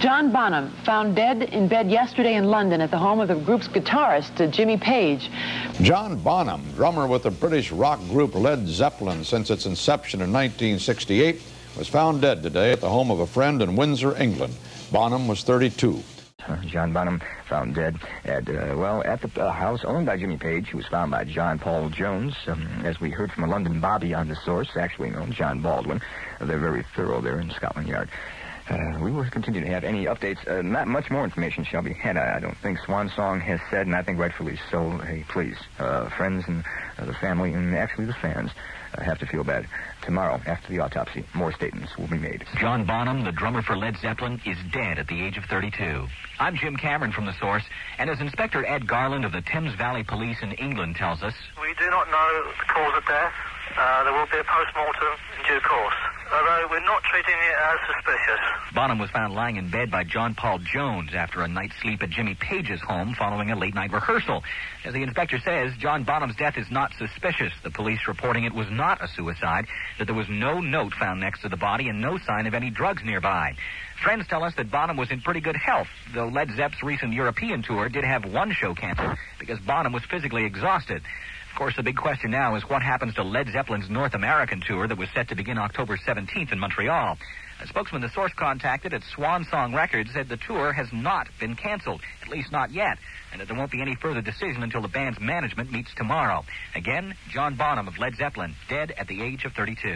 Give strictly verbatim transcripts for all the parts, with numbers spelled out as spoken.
John Bonham, found dead in bed yesterday in London at the home of the group's guitarist, uh, Jimmy Page. John Bonham, drummer with the British rock group Led Zeppelin since its inception in nineteen sixty-eight, was found dead today at the home of a friend in Windsor, England. Bonham was thirty-two. John Bonham found dead at, uh, well, at the uh, house owned by Jimmy Page, who was found by John Paul Jones. Um, as we heard from a London Bobby on the source, actually known John Baldwin. Uh, they're very thorough there in Scotland Yard. Uh, we will continue to have any updates. Uh, not much more information shall be had, I, I don't think. Swan Song has said, and I think rightfully so, hey, please, uh, friends and uh, the family, and actually the fans, uh, have to feel bad. Tomorrow, after the autopsy, more statements will be made. John Bonham, the drummer for Led Zeppelin, is dead at the age of thirty-two. I'm Jim Cameron from The Source, and as Inspector Ed Garland of the Thames Valley Police in England tells us, we do not know the cause of death. Uh, there will be a post-mortem in due course, although we're not treating it as suspicious. Bonham was found lying in bed by John Paul Jones after a night's sleep at Jimmy Page's home following a late-night rehearsal. As the inspector says, John Bonham's death is not suspicious. The police reporting it was not a suicide, that there was no note found next to the body and no sign of any drugs nearby. Friends tell us that Bonham was in pretty good health, though Led Zepp's recent European tour did have one show canceled because Bonham was physically exhausted. Of course, the big question now is what happens to Led Zeppelin's North American tour that was set to begin October seventeenth in Montreal. A spokesman the source contacted at Swan Song Records said the tour has not been canceled, at least not yet, and that there won't be any further decision until the band's management meets tomorrow. Again, John Bonham of Led Zeppelin, dead at the age of thirty-two.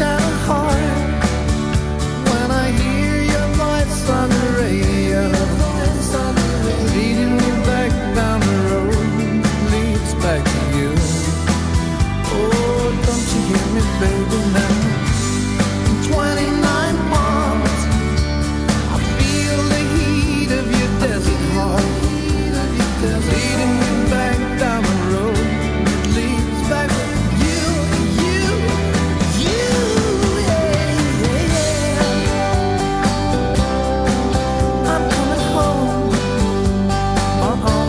kinda hard when I hear your voice on the radio, leading me back down the road, leads back to you. Oh, don't you hear me, baby, now? twenty-nine palms, I feel the heat of your desert heart, leading me back down the road, it leads back to you, you, you, yeah, yeah. I'm coming home, uh-oh.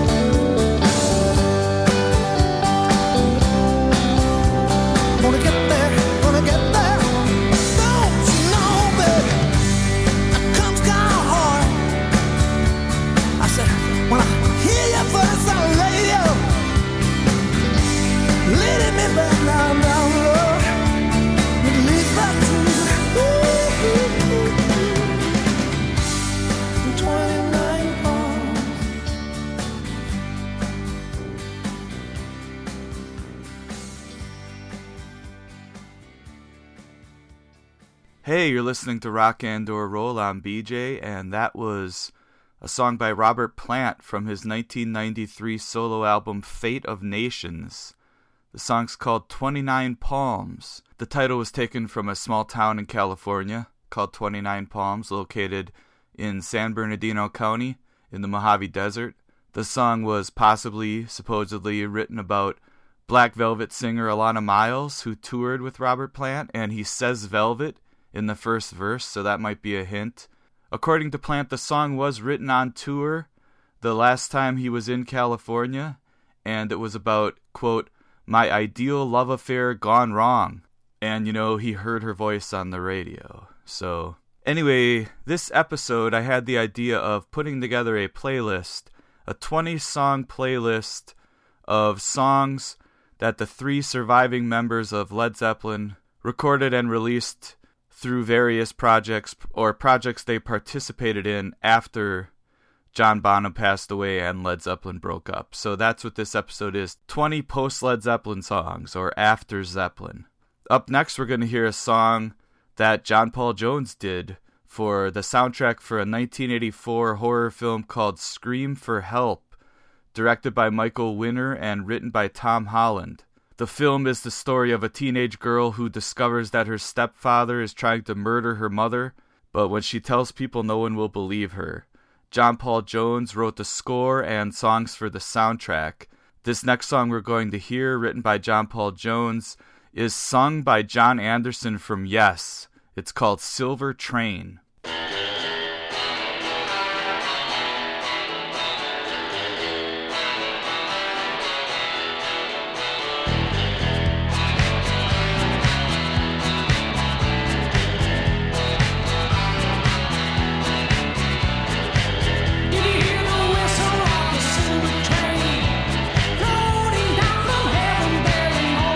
Gonna get there, gonna get there. Don't you know, baby, it comes kinda hard. I said, when I hear your voice on the radio, leading me back down, down the road, it leads back to you. twenty-nine palms. Hey, you're listening to Rock and/or Roll on B J, and that was a song by Robert Plant from his nineteen ninety-three solo album Fate of Nations. The song's called twenty-nine Palms. The title was taken from a small town in California called twenty-nine Palms, located in San Bernardino County in the Mojave Desert. The song was possibly, supposedly, written about Black Velvet singer Alana Miles, who toured with Robert Plant, and he says Velvet in the first verse, so that might be a hint. According to Plant, the song was written on tour the last time he was in California, and it was about, quote, my ideal love affair gone wrong. And, you know, he heard her voice on the radio. So, anyway, this episode, I had the idea of putting together a playlist, a twenty-song playlist of songs that the three surviving members of Led Zeppelin recorded and released through various projects or projects they participated in after John Bonham passed away and Led Zeppelin broke up. So that's what this episode is, twenty post-Led Zeppelin songs, or after Zeppelin. Up next, we're going to hear a song that John Paul Jones did for the soundtrack for a nineteen eighty-four horror film called Scream for Help, directed by Michael Winner and written by Tom Holland. The film is the story of a teenage girl who discovers that her stepfather is trying to murder her mother, but when she tells people, no one will believe her. John Paul Jones wrote the score and songs for the soundtrack. This next song we're going to hear, written by John Paul Jones, is sung by John Anderson from Yes. It's called Silver Train.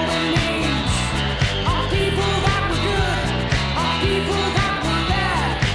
People that were good, or people that were bad.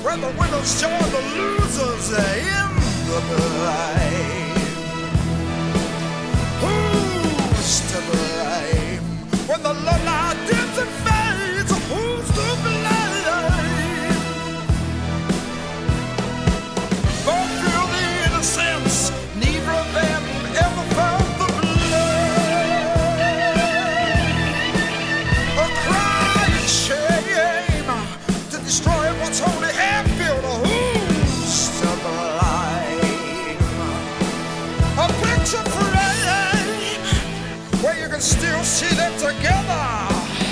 when the winners join the losers in the blame. Who's to blame when the lullaby dips and fades? Who's to blame? Both feel the innocence, neither of them ever felt the blame. A crying shame to destroy what's only half-filled. Who's to blame? A picture frame where you can still see them together.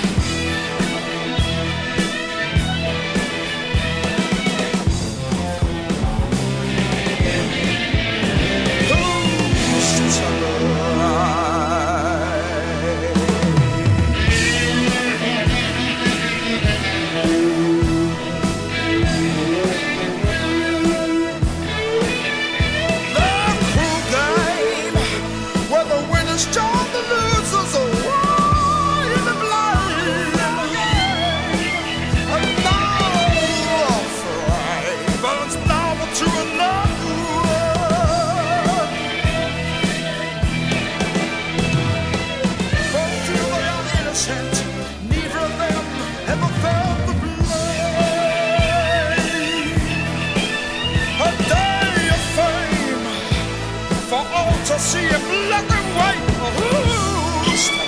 See it black and white. Who's to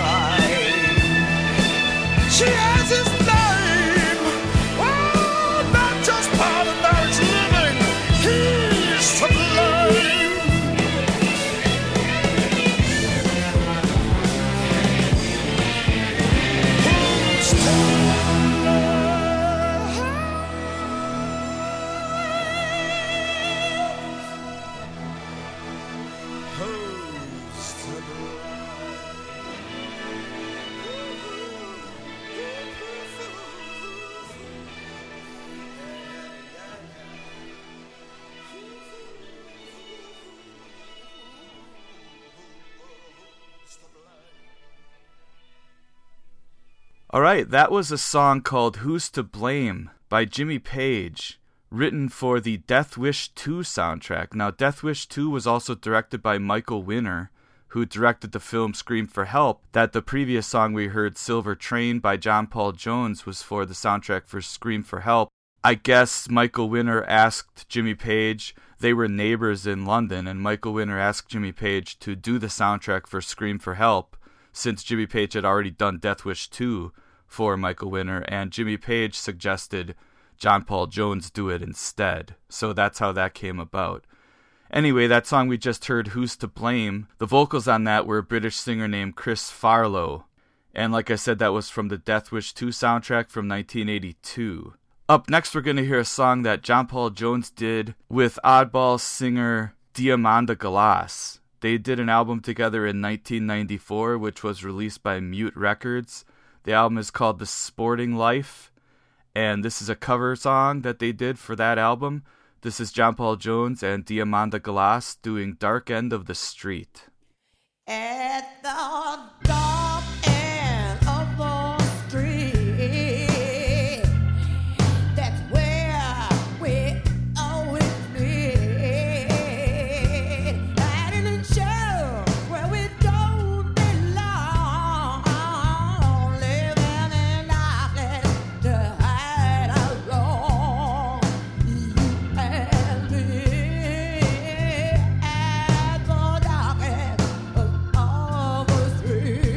blame? She has his name. Oh, not just part of marriage living. He's to blame. Who's to blame? All right, that was a song called Who's to Blame by Jimmy Page, written for the Death Wish two soundtrack. Now, Death Wish two was also directed by Michael Winner, who directed the film Scream for Help. That the previous song we heard, Silver Train by John Paul Jones, was for the soundtrack for Scream for Help. I guess Michael Winner asked Jimmy Page, they were neighbors in London, and Michael Winner asked Jimmy Page to do the soundtrack for Scream for Help, since Jimmy Page had already done Death Wish two for Michael Winner, and Jimmy Page suggested John Paul Jones do it instead. So that's how that came about. Anyway, that song we just heard, Who's to Blame, the vocals on that were a British singer named Chris Farlow. And like I said, that was from the Death Wish two soundtrack from nineteen eighty-two. Up next, we're going to hear a song that John Paul Jones did with oddball singer Diamanda Galas. They did an album together in nineteen ninety-four, which was released by Mute Records. The album is called The Sporting Life, and this is a cover song that they did for that album. This is John Paul Jones and Diamanda Galas doing Dark End of the Street. At the dark end of the street, that's where we always be. Hiding in shadows where we don't belong, living in darkness to hide our wrong. You and me at the dark end of the street.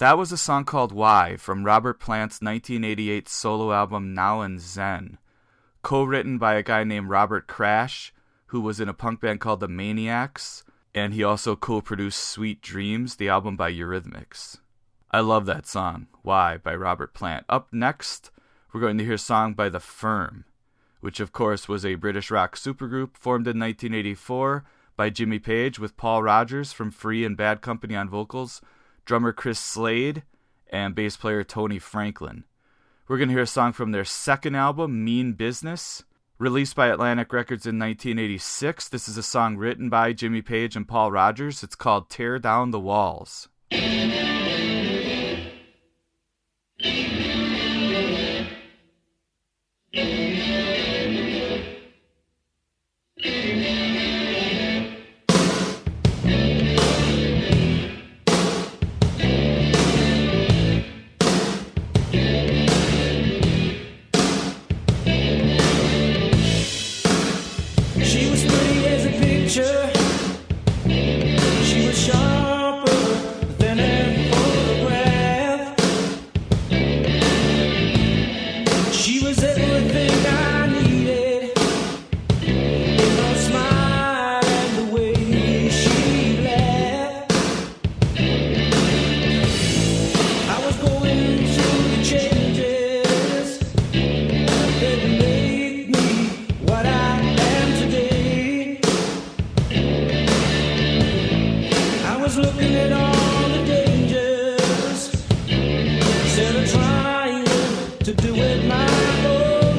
That was a song called Why from Robert Plant's nineteen eighty-eight solo album Now and Zen, co-written by a guy named Robert Crash, who was in a punk band called the Maniacs, and he also co-produced Sweet Dreams, the album by Eurythmics. I love that song, Why, by Robert Plant. Up next, we're going to hear a song by The Firm, which of course was a British rock supergroup formed in nineteen eighty-four by Jimmy Page with Paul Rogers from Free and Bad Company on vocals, drummer Chris Slade, and bass player Tony Franklin. We're going to hear a song from their second album, Mean Business, released by Atlantic Records in nineteen eighty-six. This is a song written by Jimmy Page and Paul Rogers. It's called Tear Down the Walls. She was sharper than a photograph. She was everything I needed in her smile and the way she laughed. I was going through the changes that made me what I am today. I was looking at all the dangers instead of trying to do it my own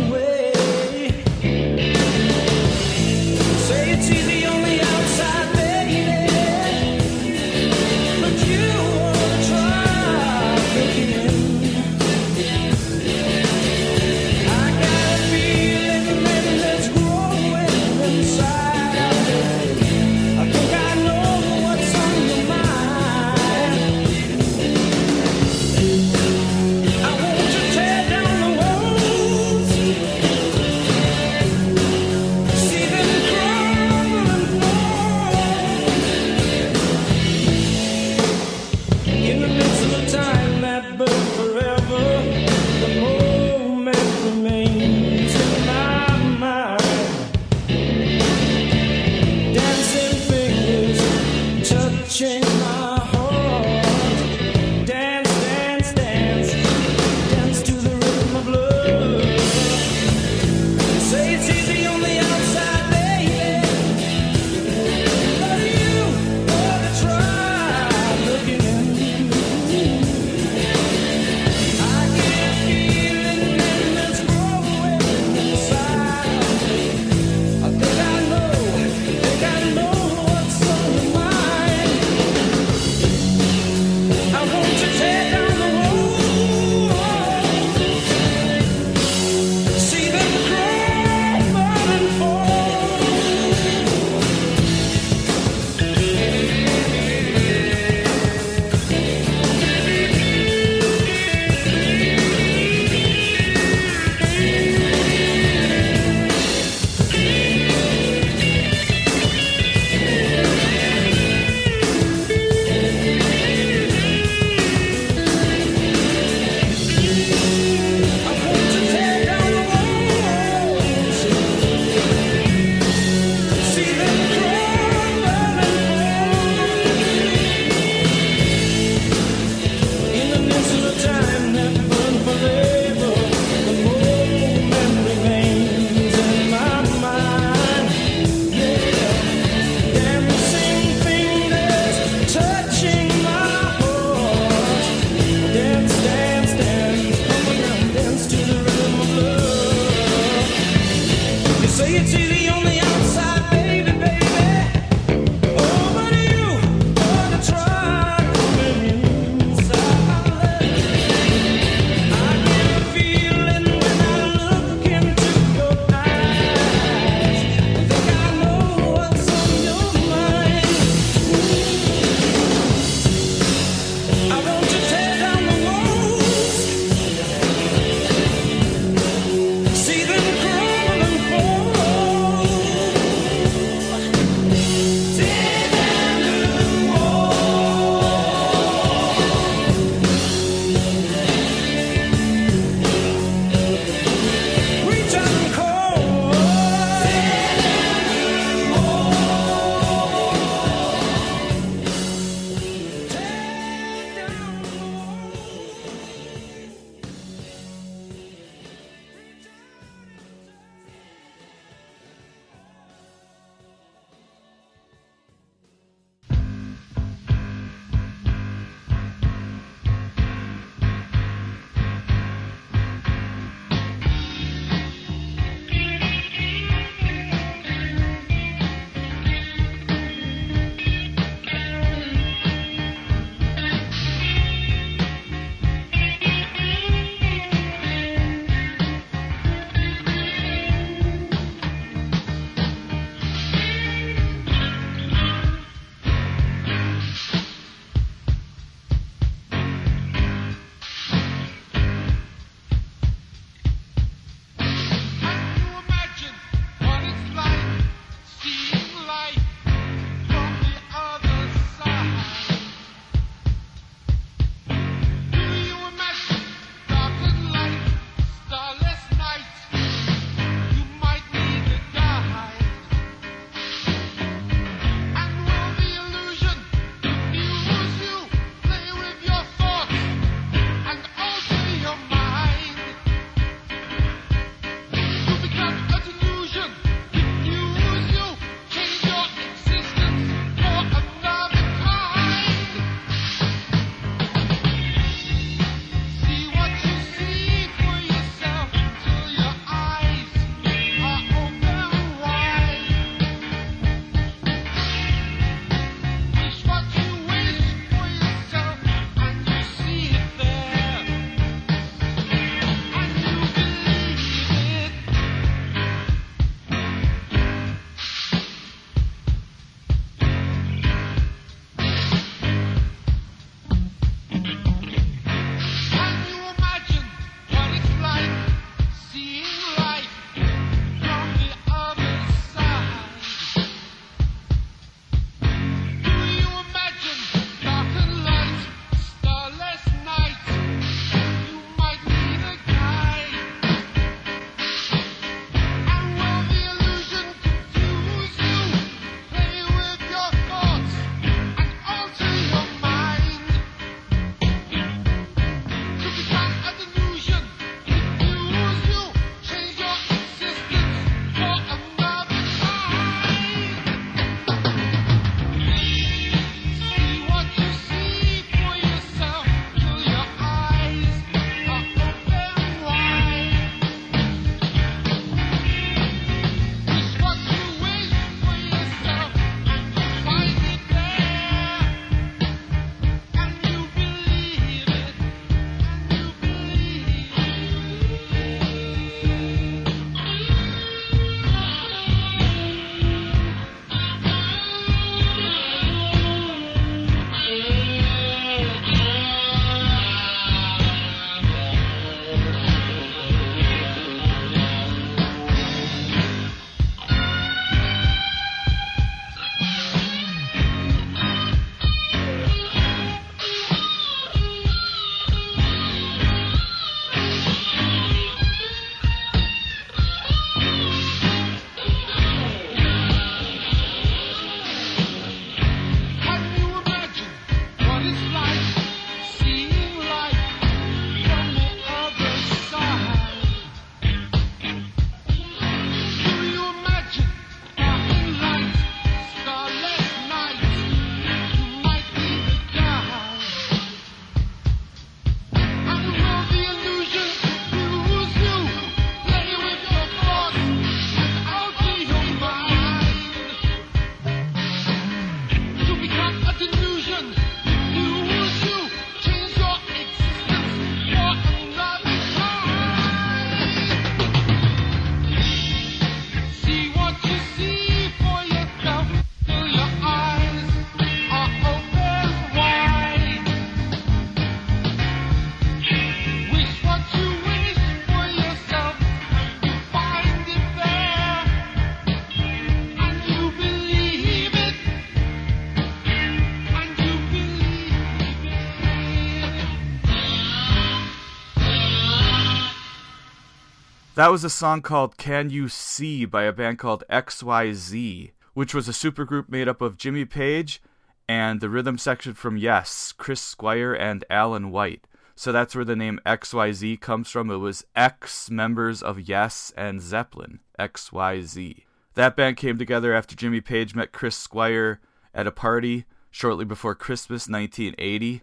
That was a song called Can You See by a band called X Y Z, which was a supergroup made up of Jimmy Page and the rhythm section from Yes, Chris Squire and Alan White. So that's where the name X Y Z comes from. It was ex-members of Yes and Zeppelin, X Y Z. That band came together after Jimmy Page met Chris Squire at a party shortly before Christmas nineteen eighty,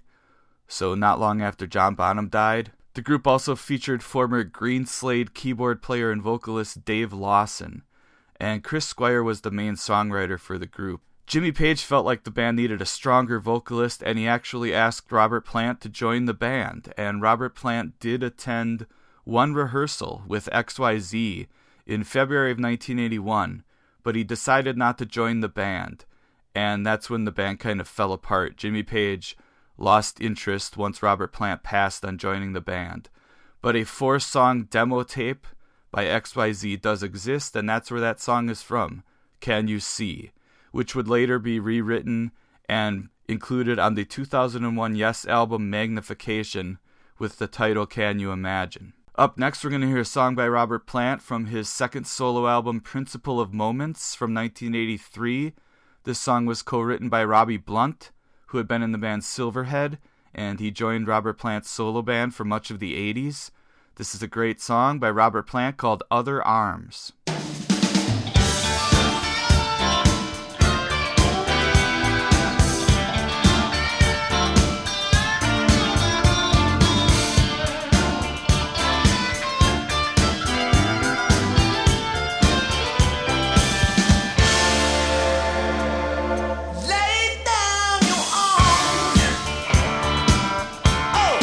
so not long after John Bonham died. The group also featured former Greenslade keyboard player and vocalist Dave Lawson, and Chris Squire was the main songwriter for the group. Jimmy Page felt like the band needed a stronger vocalist, and he actually asked Robert Plant to join the band, and Robert Plant did attend one rehearsal with X Y Z in February of nineteen eighty-one, but he decided not to join the band, and that's when the band kind of fell apart. Jimmy Page lost interest once Robert Plant passed on joining the band. But a four-song demo tape by X Y Z does exist, and that's where that song is from, Can You See, which would later be rewritten and included on the two thousand one Yes album Magnification with the title Can You Imagine. Up next, we're going to hear a song by Robert Plant from his second solo album Principle of Moments from nineteen eighty-three. This song was co-written by Robbie Blunt, who had been in the band Silverhead, and he joined Robert Plant's solo band for much of the eighties. This is a great song by Robert Plant called Other Arms.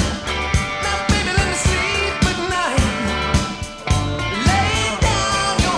Lay down your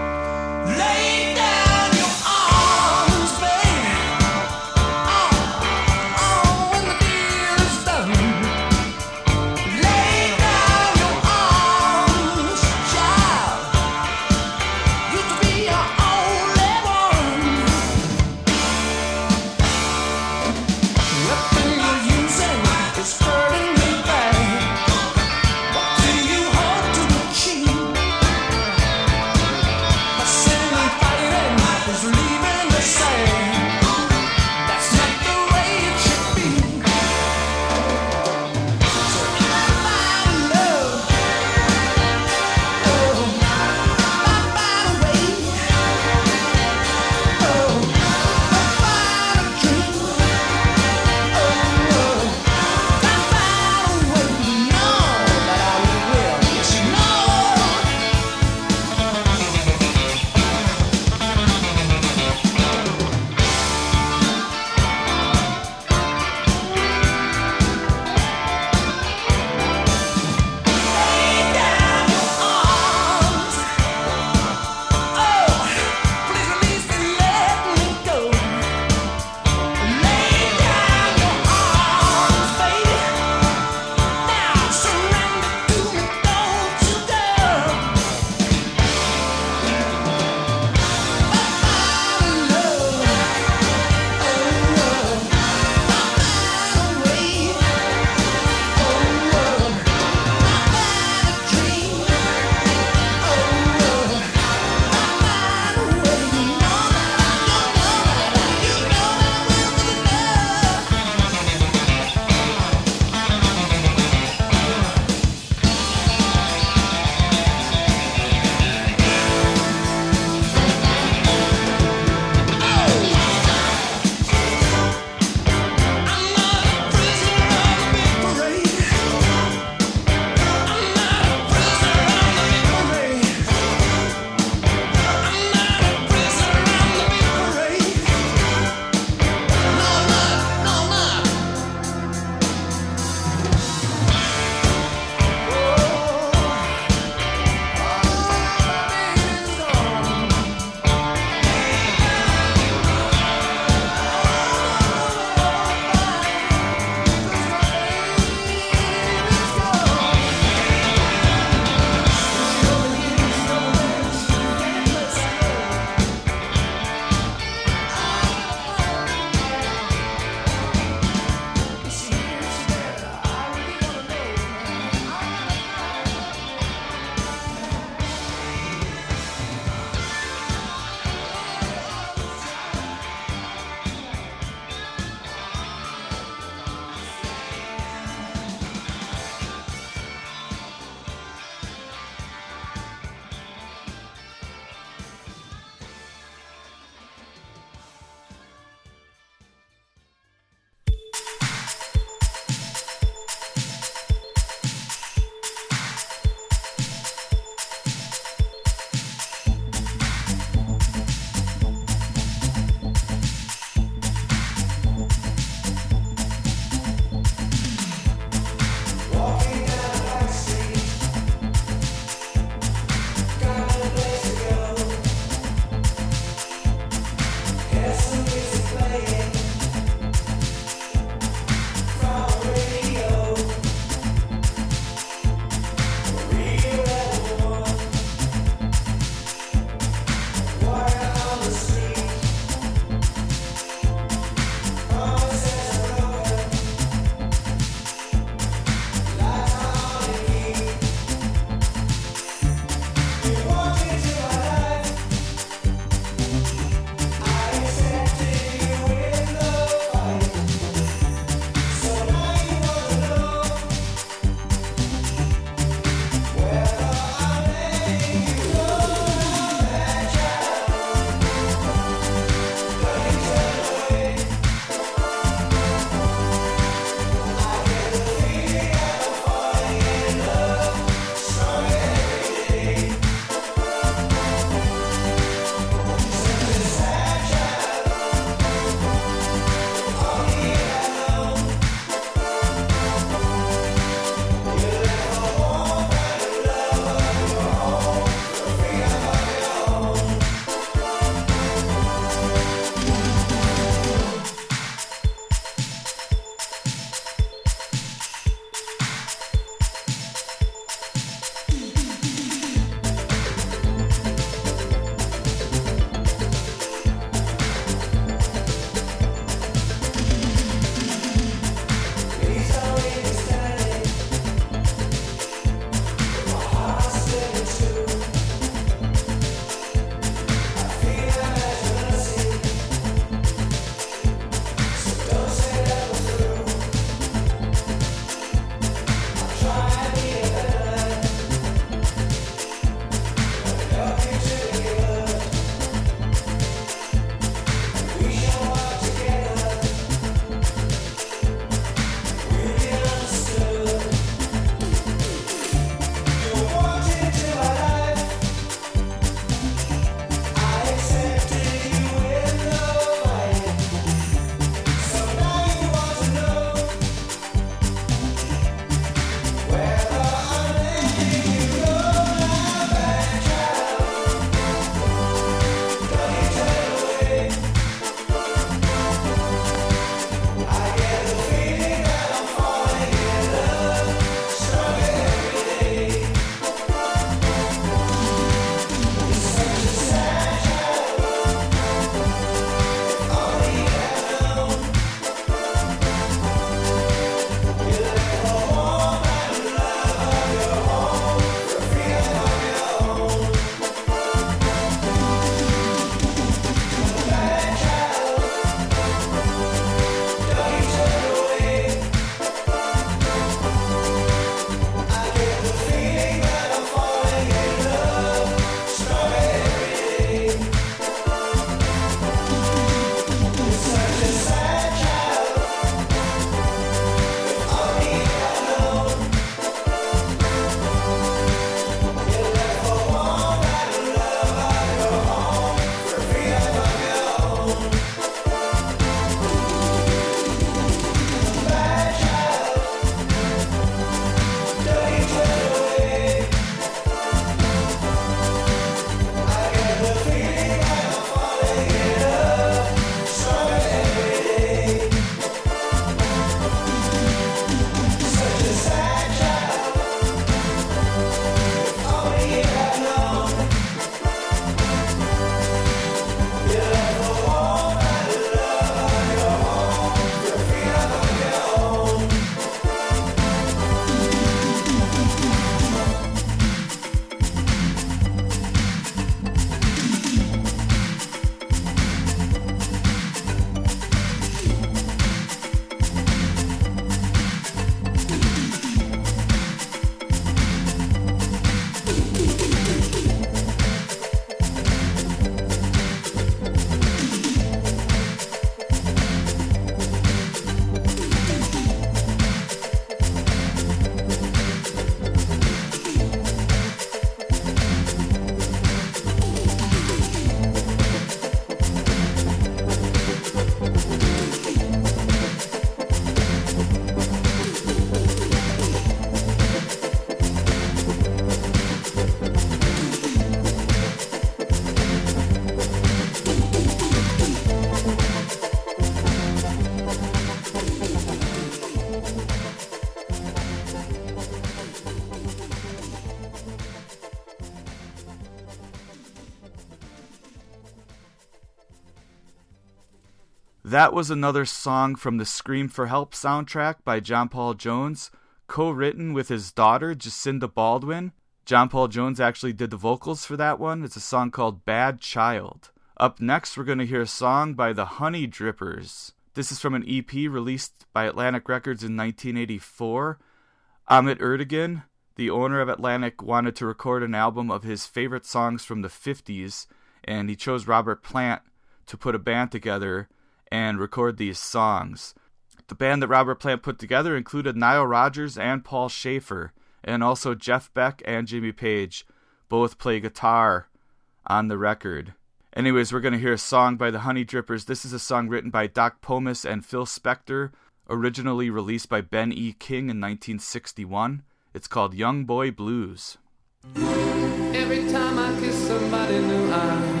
That was another song from the Scream for Help soundtrack by John Paul Jones, co-written with his daughter, Jacinda Baldwin. John Paul Jones actually did the vocals for that one. It's a song called Bad Child. Up next, we're going to hear a song by the Honey Drippers. This is from an E P released by Atlantic Records in nineteen eighty-four. Ahmet Ertegun, the owner of Atlantic, wanted to record an album of his favorite songs from the fifties, and he chose Robert Plant to put a band together and record these songs. The band that Robert Plant put together included Nile Rodgers and Paul Schaefer, and also Jeff Beck and Jimmy Page both play guitar on the record. Anyways, we're going to hear a song by the Honey Drippers. This is a song written by Doc Pomus and Phil Spector, originally released by Ben E. King in nineteen sixty-one. It's called Young Boy Blues. Every time I kiss somebody new, I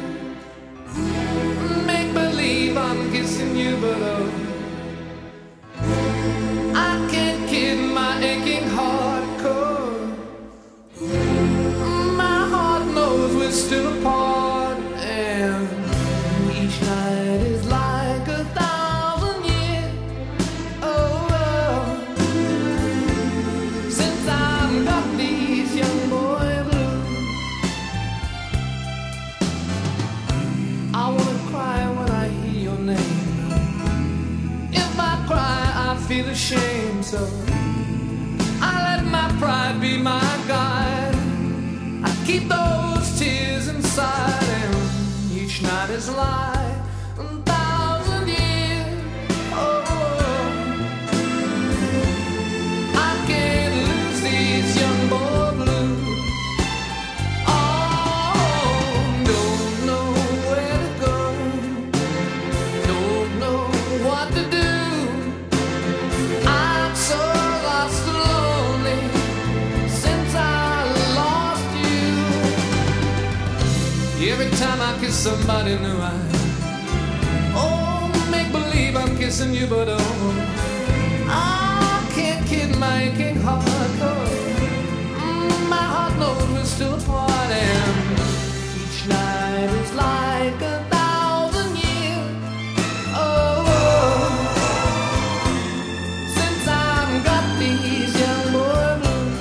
make believe I'm kissing you, but oh, I can't kid my aching heart core. My heart knows we're still apart, and each night is like a thousand years. Oh, oh. Since I've got these young boy blues, I wanna cry when I hear your name. If I cry, I feel ashamed, so I let my pride be my guide. I keep those tears inside, and each night is like a thousand years. Oh, I can't lose these young boy blues. Oh, don't know where to go, don't know what to do. I'm so lost and lonely since I lost you. Every time I kiss somebody new, I oh make believe I'm kissing you, but oh, I can't kid my aching heart. Oh, my heart knows we're still apart, and each night is like a thousand years. Oh, since I've got these young boy blues.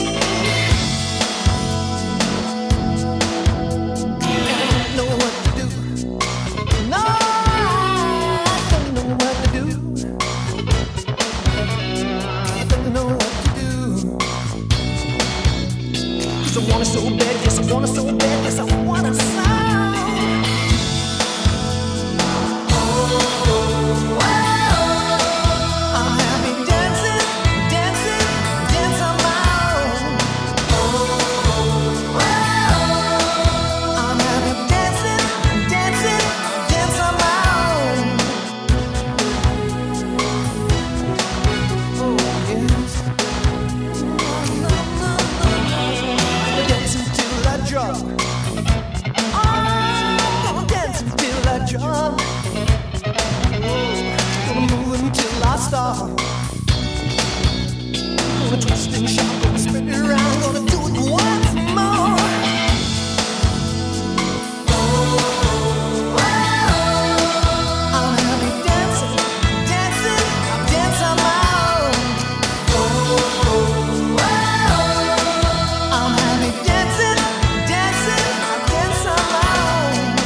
Know what to do. Yes, I want a sound. Oh, wow. I'm happy dancing, dancing, dance on my own. Oh, wow. I'm happy dancing, dancing, dance on my own. Oh, yes. Dancing till I drop. Oh, dancing till I drop. Gonna move until I stop. Gonna twist and shout, gonna spin it around, gonna do it once more. Oh, wow. I'm happy dancing, dancing, dance on my own. Oh, wow. I'm happy dancing, dancing, dance on my own.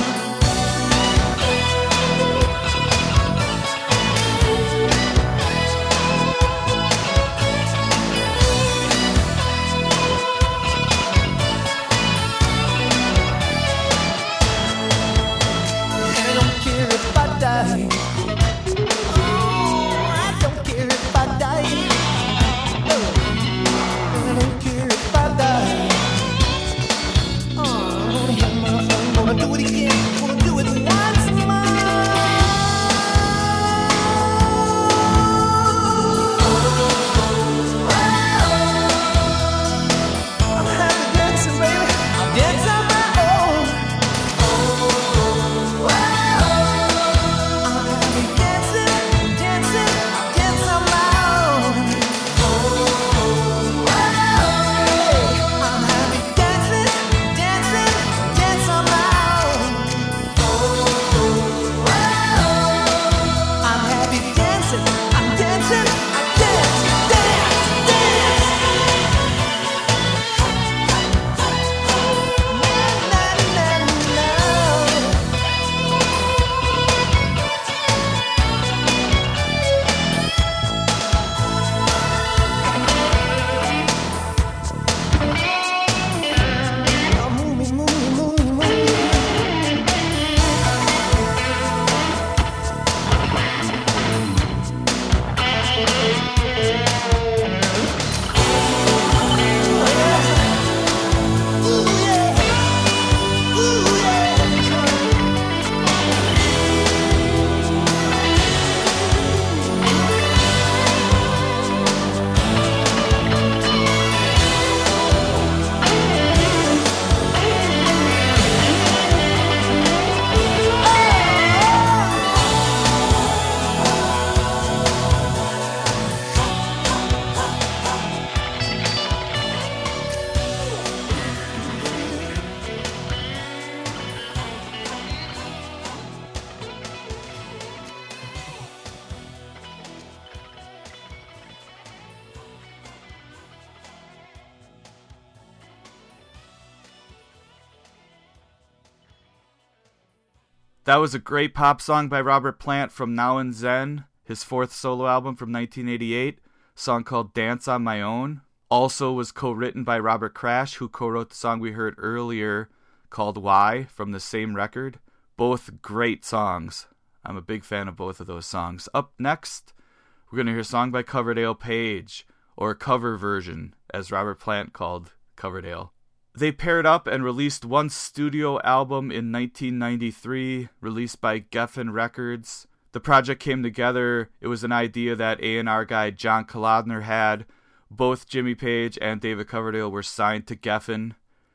I don't care if I die. Oh, I don't care if I die. Oh, I don't care if I die. Oh, I'm gonna hit my phone, gonna do it again, gonna do it once more. I'm happy dancing, baby. I dance on my own. I'm happy dancing, dancing, dance on my own. I'm happy dancing, dancing, dance on my own. I'm happy dancing, I'm dancing, I dance, dance, dance. Na, na, na, na. Now move me, move me, move me, move me. Ooh, yeah. Ooh, That was a great pop song by Robert Plant from Now and Zen, his fourth solo album from nineteen eighty-eight, a song called Dance on My Own. Also was co-written by Robert Crash, who co-wrote the song we heard earlier called Why from the same record. Both great songs. I'm a big fan of both of those songs. Up next, we're going to hear a song by Coverdale Page, or a cover version, as Robert Plant called Coverdale. They paired up and released one studio album in nineteen ninety-three, released by Geffen Records. The project came together. It was an idea that A and R guy John Kalodner had. Both Jimmy Page and David Coverdale were signed to Geffen,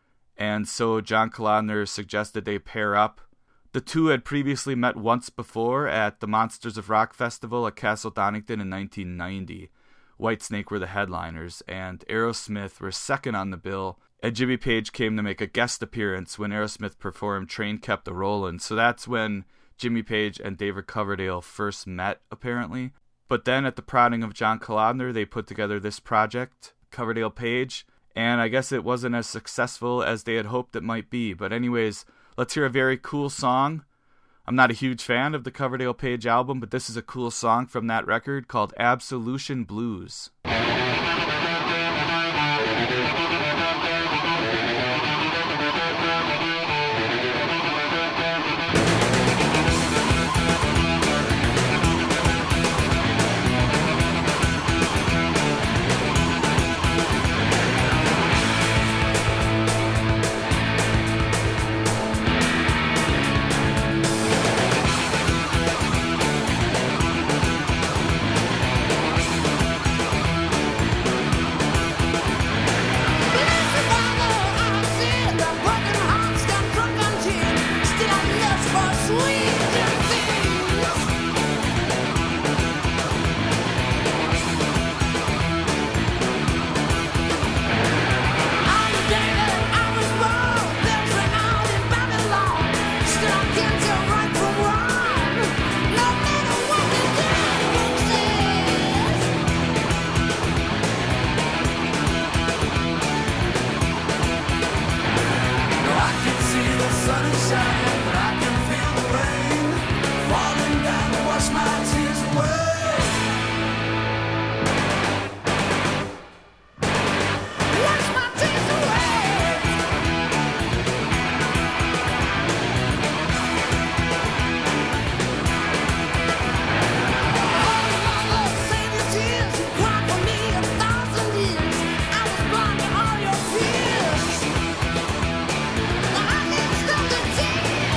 and so John Kalodner suggested they pair up. The two had previously met once before at the Monsters of Rock Festival at Castle Donington in nineteen ninety. Whitesnake were the headliners, and Aerosmith were second on the bill, and Jimmy Page came to make a guest appearance when Aerosmith performed Train Kept A-Rollin'. So that's when Jimmy Page and David Coverdale first met, apparently. But then at the prodding of John Kalodner, they put together this project, Coverdale Page, and I guess it wasn't as successful as they had hoped it might be. But anyways, let's hear a very cool song. I'm not a huge fan of the Coverdale Page album, but this is a cool song from that record called Absolution Blues. sun is shining, but I can feel the rain falling down to wash my tears away. Wash my tears away. Oh, mother, save your tears. You cried for me a thousand years. I was blind to all your fears. I can't stop the tears.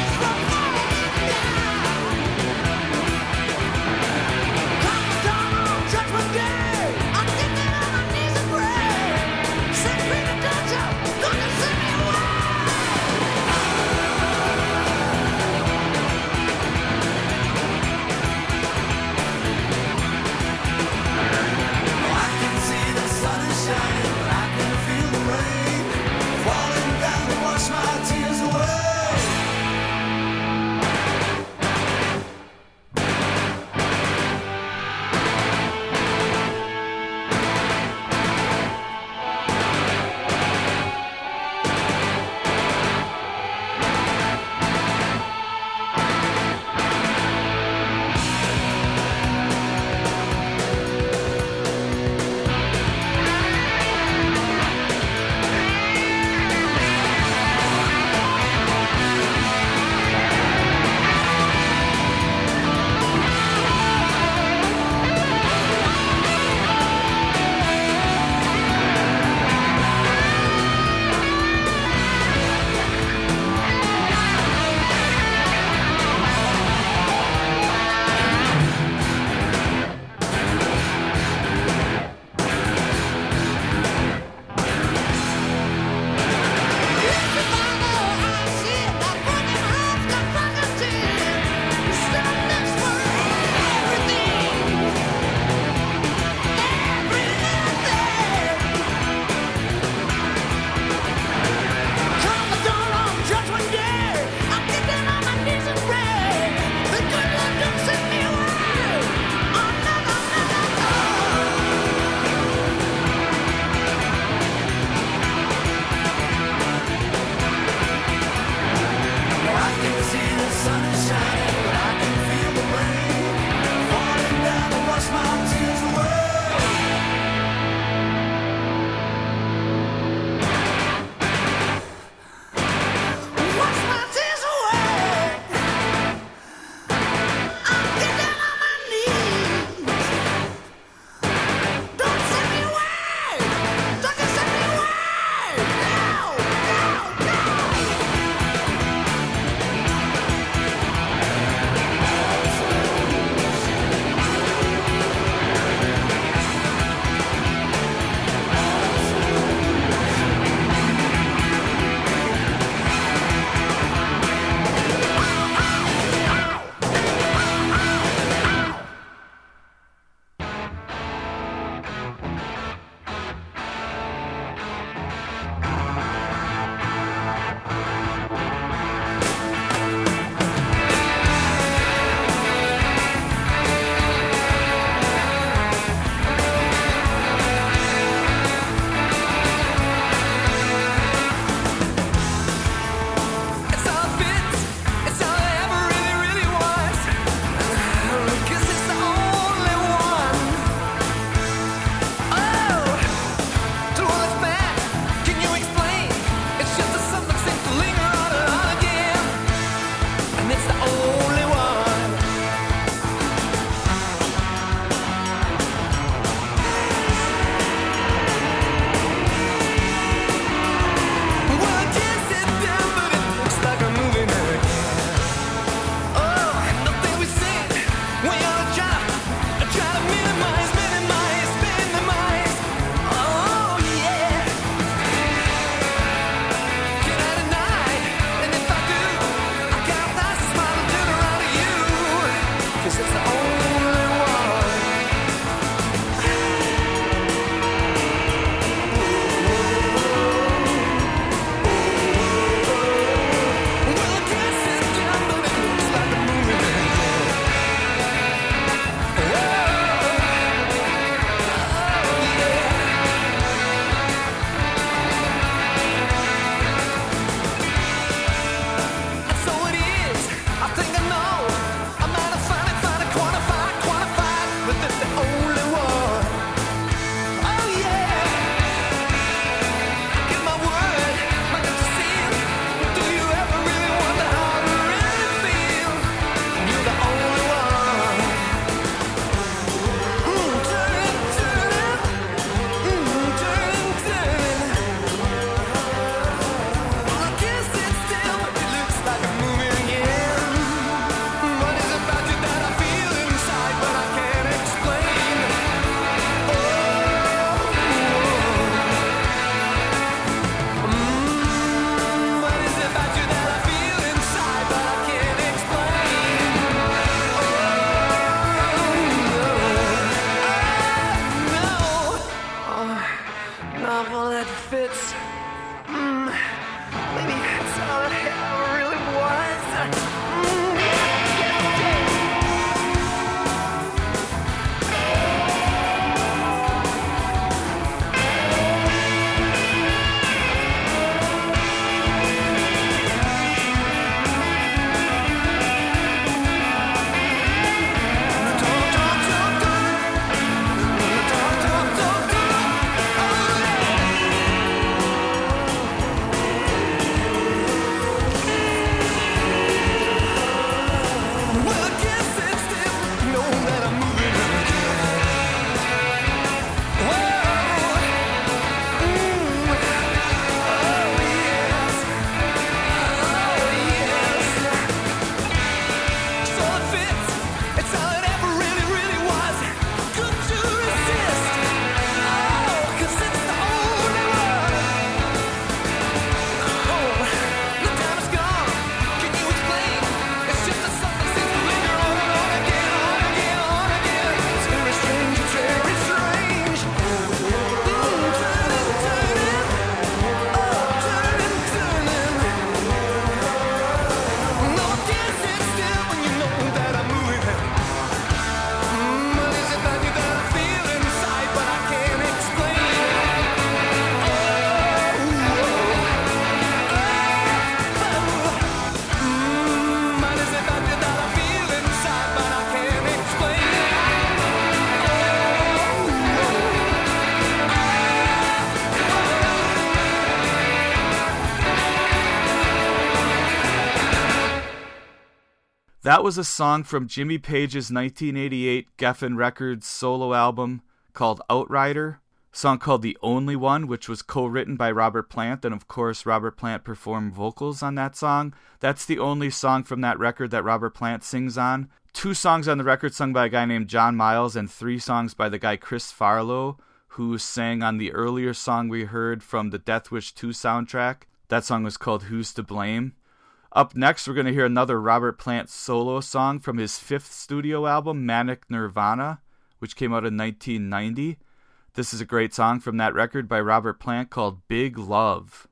That was a song from Jimmy Page's nineteen eighty-eight Geffen Records solo album called Outrider. A song called The Only One, which was co-written by Robert Plant, and of course Robert Plant performed vocals on that song. That's the only song from that record that Robert Plant sings on. Two songs on the record sung by a guy named John Miles, and three songs by the guy Chris Farlow, who sang on the earlier song we heard from the Death Wish two soundtrack. That song was called Who's to Blame. Up next, we're going to hear another Robert Plant solo song from his fifth studio album, Manic Nirvana, which came out in nineteen ninety. This is a great song from that record by Robert Plant called Big Love.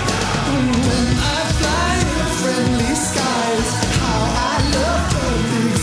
Friendly skies, how I love the big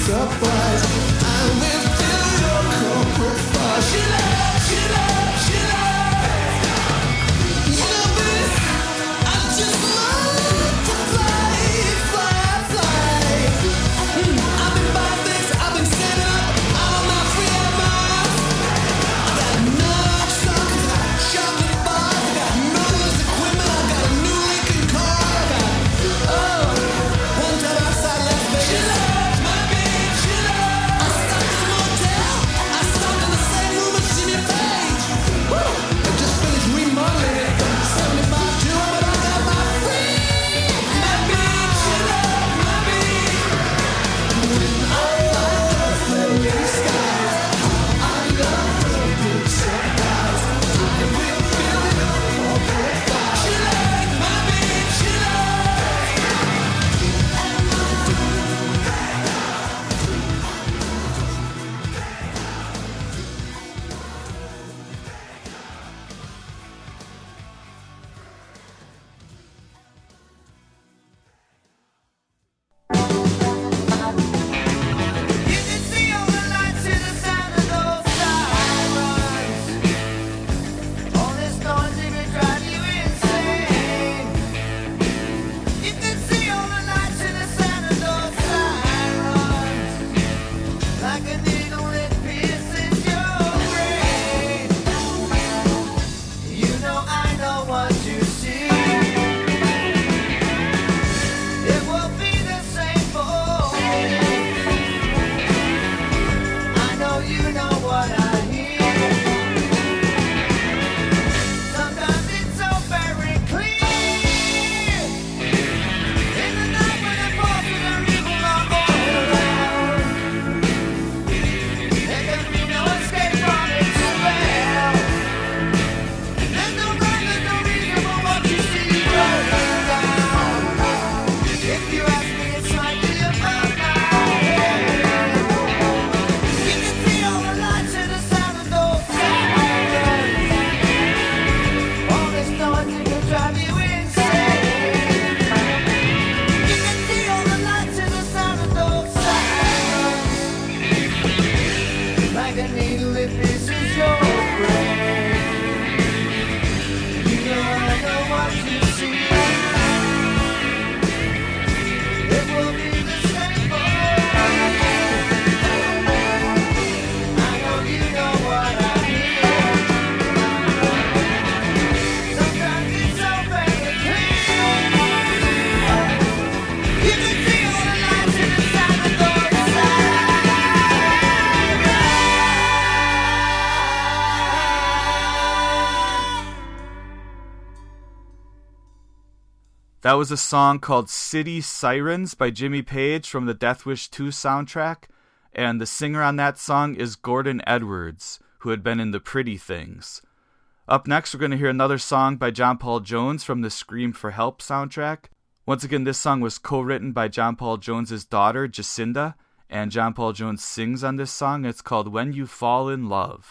That was a song called City Sirens by Jimmy Page from the Death Wish two soundtrack, and the singer on that song is Gordon Edwards, who had been in The Pretty Things. Up next, we're going to hear another song by John Paul Jones from the Scream for Help soundtrack. Once again, this song was co-written by John Paul Jones' daughter, Jacinda, and John Paul Jones sings on this song. It's called When You Fall in Love.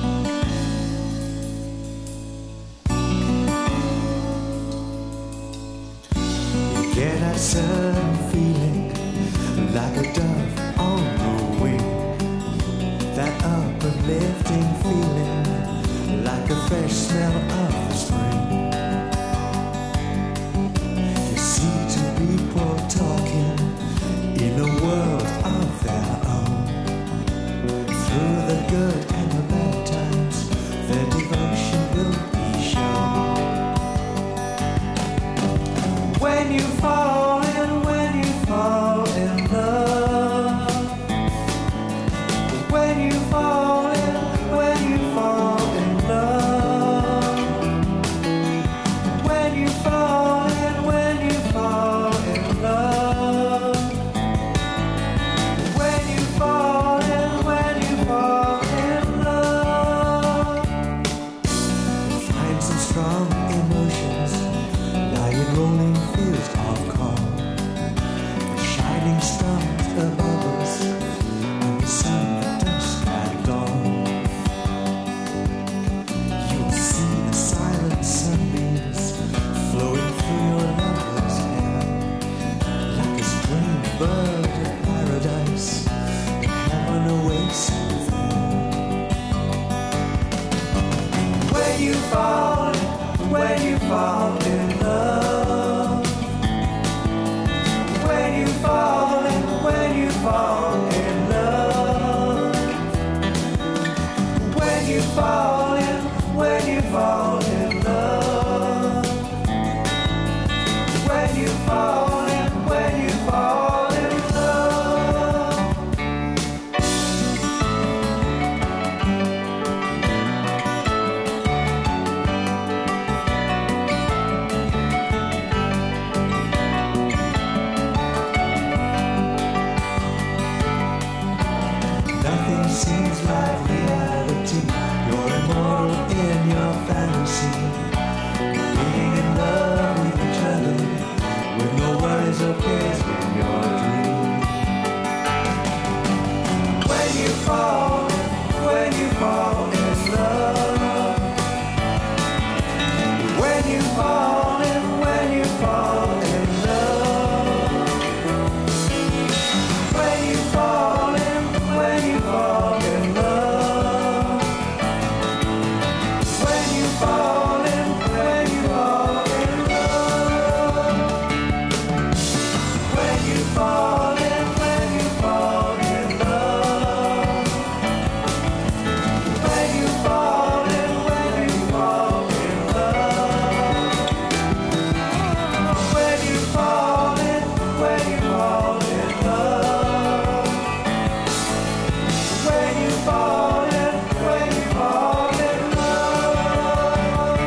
You get a certain feeling like a dove on the wing, that uplifting feeling like a fresh smell of the spring. You see two people talking in a world of their own. Through the good and the bad times, their devotion will be shown. When you fall in, when you fall in love, when you fall in, when you fall in love, when you fall in, when you fall in love, when you fall in, when you fall in love, find some strong emotions lying rolling fields of calm, the shining stars above us, and the sun at dusk at dawn. You'll see the silent sunbeams flowing through your lover's hair, like a strange bird of paradise, and heaven awaits you there. When you fall, when you fall in love, when you fall in, when you fall in love, when you fall in, when you fall in love, when you fall in, when you fall in love. Nothing seems like reality. You're immortal in your fantasy, being in love with each other, with no worries or cares in your dream. When you fall, when you fall in love, when you fall in, when you fall in love, when you fall in, when you fall in love, when you fall in, when you fall in love, when you fall in, when you fall in love, when you fall in, when you fall in love, when you fall in, when you fall in love, when you fall in, when you fall in love.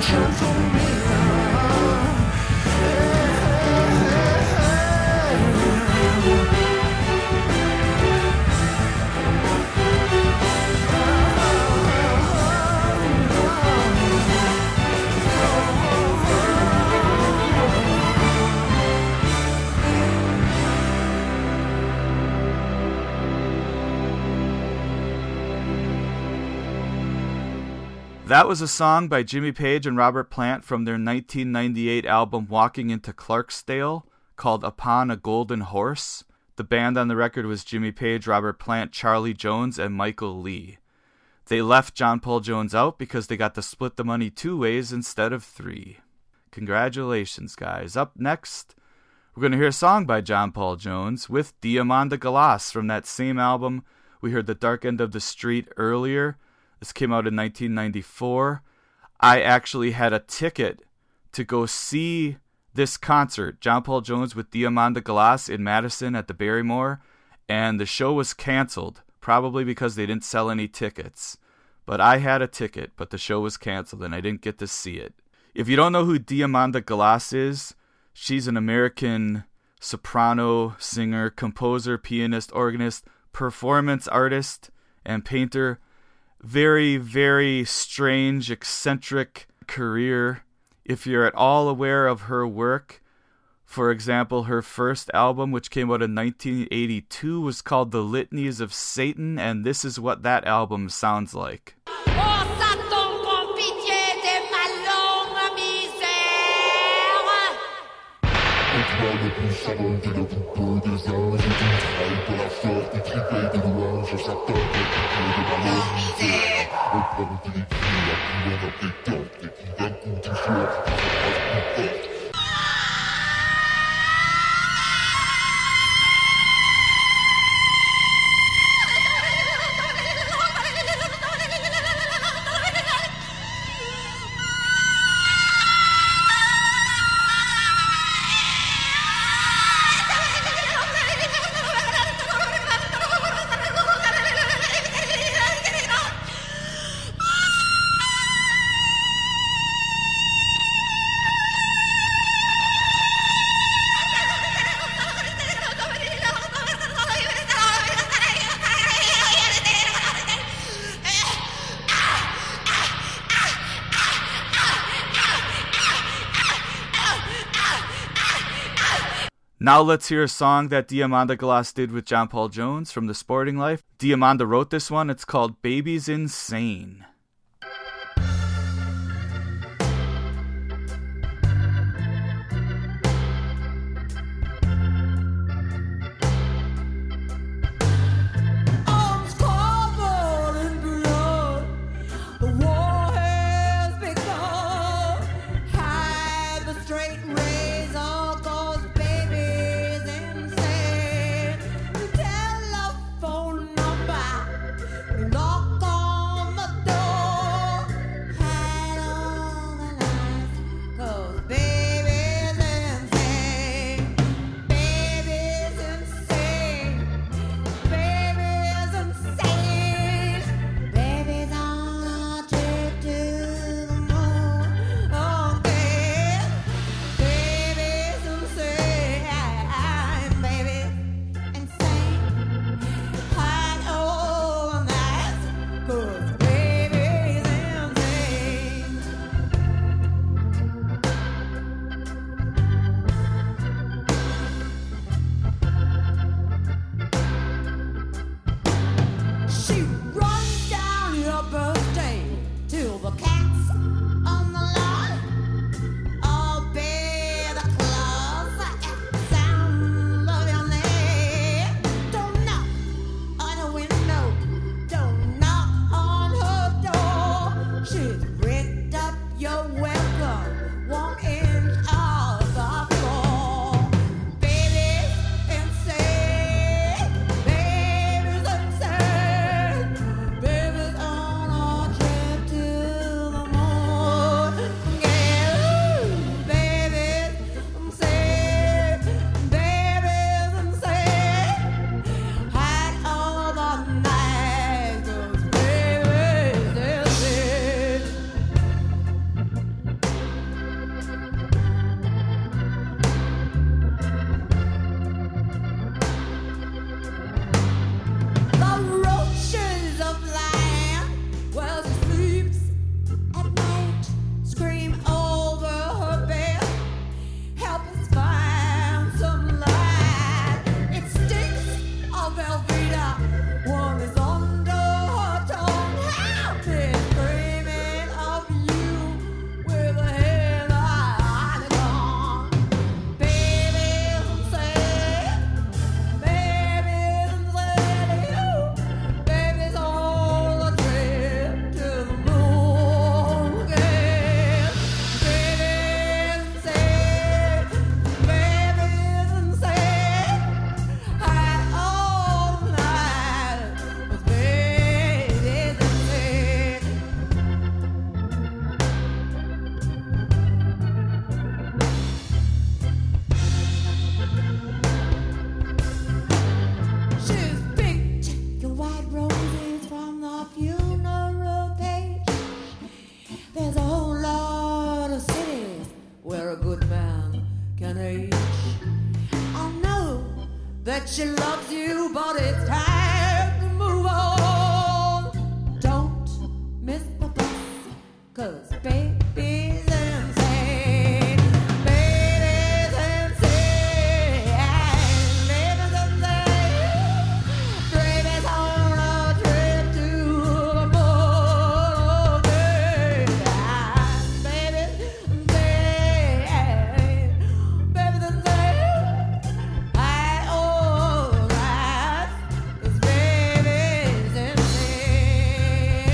That was a song by Jimmy Page and Robert Plant from their nineteen ninety-eight album Walking into Clarksdale called Upon a Golden Horse. The band on the record was Jimmy Page, Robert Plant, Charlie Jones, and Michael Lee. They left John Paul Jones out because they got to split the money two ways instead of three. Congratulations, guys. Up next, we're going to hear a song by John Paul Jones with Diamanda Galas from that same album. We heard The Dark End of the Street earlier. This came out in nineteen ninety-four. I actually had a ticket to go see this concert, John Paul Jones with Diamanda Galas in Madison at the Barrymore, and the show was canceled, probably because they didn't sell any tickets. But I had a ticket, but the show was canceled and I didn't get to see it. If you don't know who Diamanda Galas is, she's an American soprano, singer, composer, pianist, organist, performance artist, and painter. Very, very strange, eccentric career. If you're at all aware of her work, for example, her first album, which came out in nineteen eighty-two, was called The Litanies of Satan, and this is what that album sounds like. Now let's hear a song that Diamanda Galas did with John Paul Jones from The Sporting Life. Diamanda wrote this one. It's called Baby's Insane. There's a whole lot of cities where a good man can age. I know that she loves you, but it's time to move on. Don't miss the bus, 'cause baby's insane. Baby's insane. Baby's insane. Baby's on a trip to the moon. Baby's insane. Baby's insane. I owe that, 'cause baby's insane.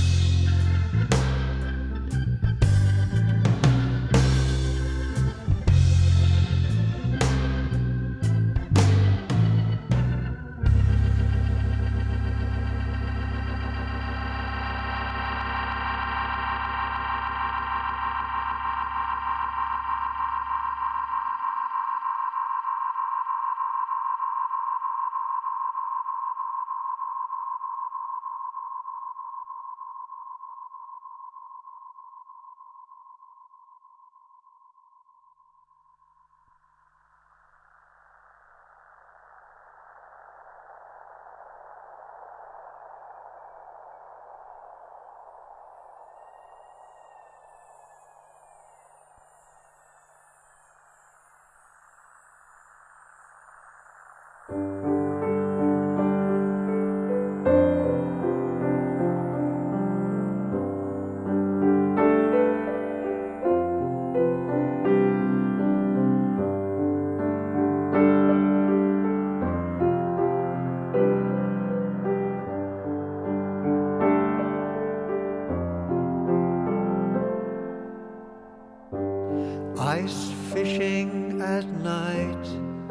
Ice fishing at night.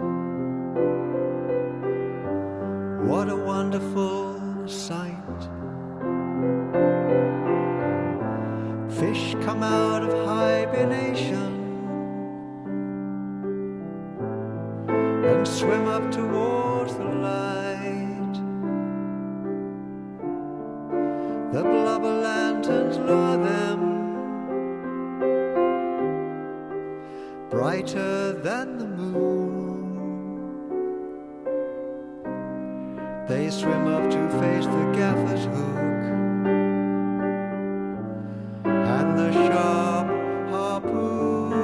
What a wonderful sight. Fish come out of hibernation and swim up towards the light. The blubber lanterns lure them, brighter than the moon. They swim up to face the gaffer's hook and the sharp harpoon.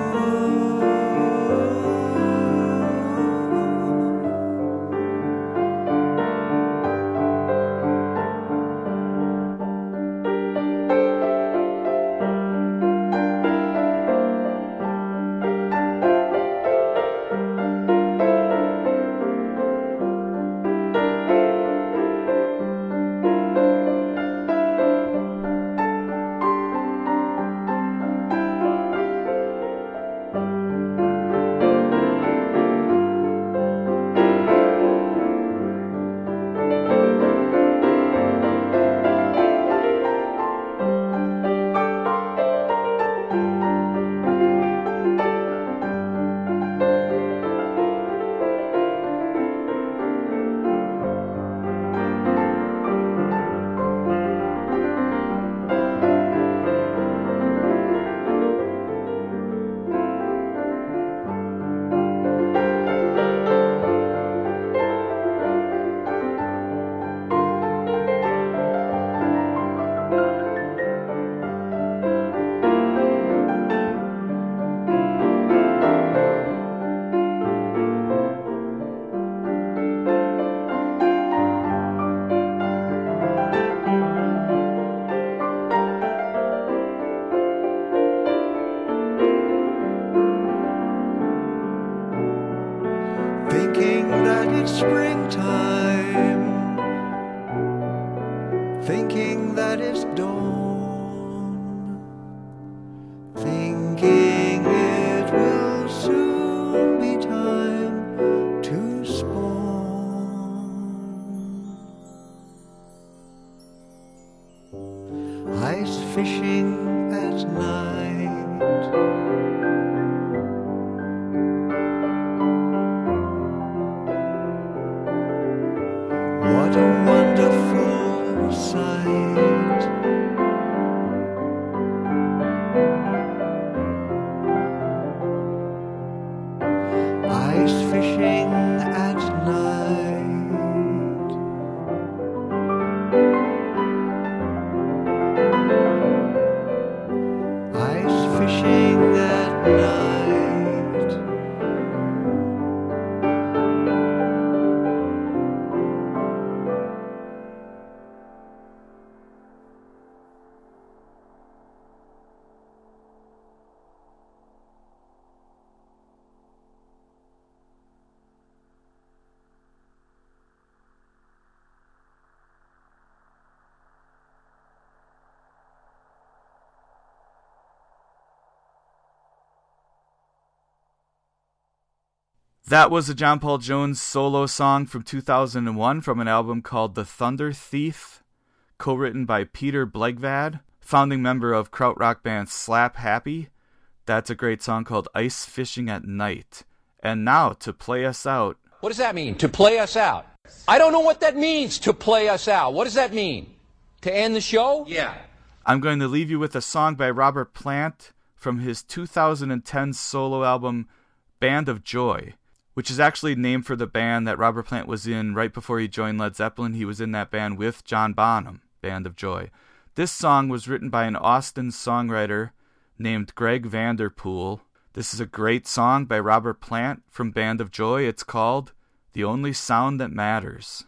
Thinking that it's springtime, thinking that it's dawn, thinking it will soon be time to spawn. Ice fishing at night. What a wonderful sight. fishing at night. That was a John Paul Jones solo song from two thousand one from an album called The Thunder Thief, co-written by Peter Blegvad, founding member of krautrock band Slap Happy. That's a great song called Ice Fishing at Night. And now, to play us out... What does that mean, to play us out? I don't know what that means, to play us out. What does that mean? To end the show? Yeah. I'm going to leave you with a song by Robert Plant from his two thousand ten solo album Band of Joy, which is actually named for the band that Robert Plant was in right before he joined Led Zeppelin. He was in that band with John Bonham, Band of Joy. This song was written by an Austin songwriter named Greg Vanderpool. This is a great song by Robert Plant from Band of Joy. It's called The Only Sound That Matters.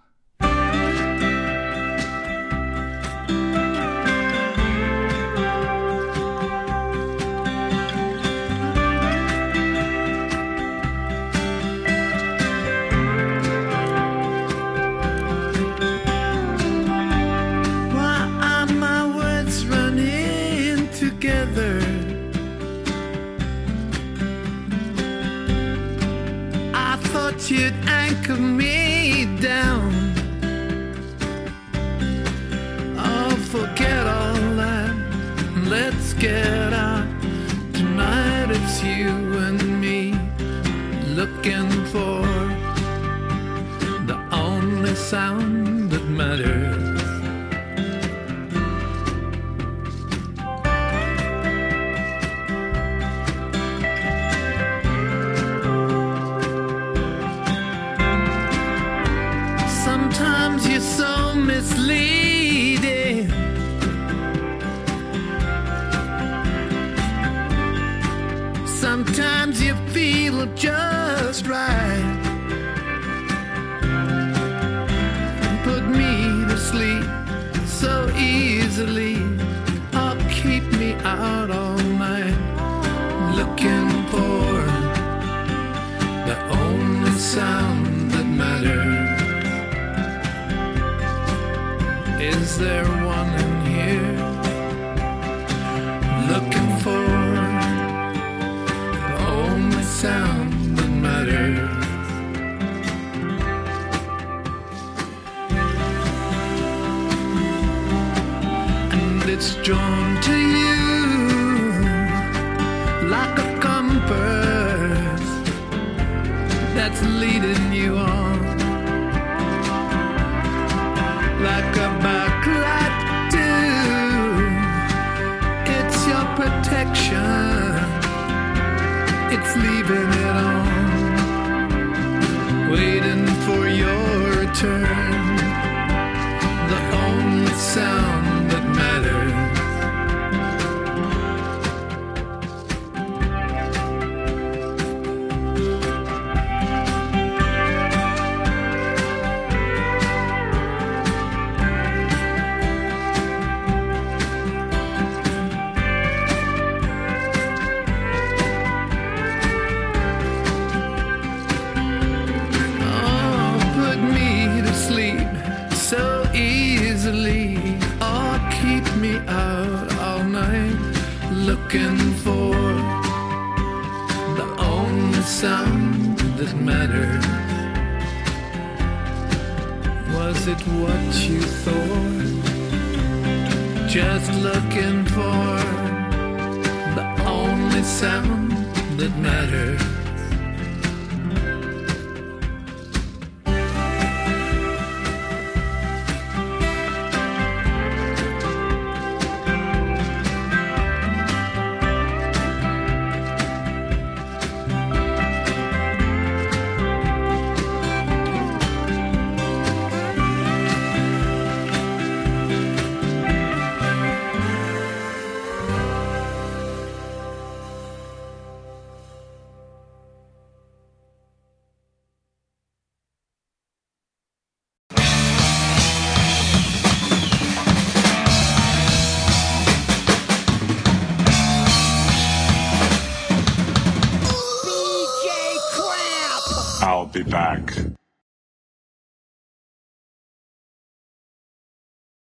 You'd anchor me down. Oh, forget all that. Let's get out. Tonight it's you and me, looking for the only sound that matters. So misleading. Sometimes you feel just right. Put me to sleep so easily, or keep me out all night, looking for the only sound that matters. Is there one in here looking for the only sound that matters? And it's drawn to you like a compass that's leading you on, like a backlight do. It's your protection, it's leaving it on, waiting for your turn, the only sound that matters. Looking for the only sound that mattered. Was it what you thought? Just looking for the only sound that mattered. be back.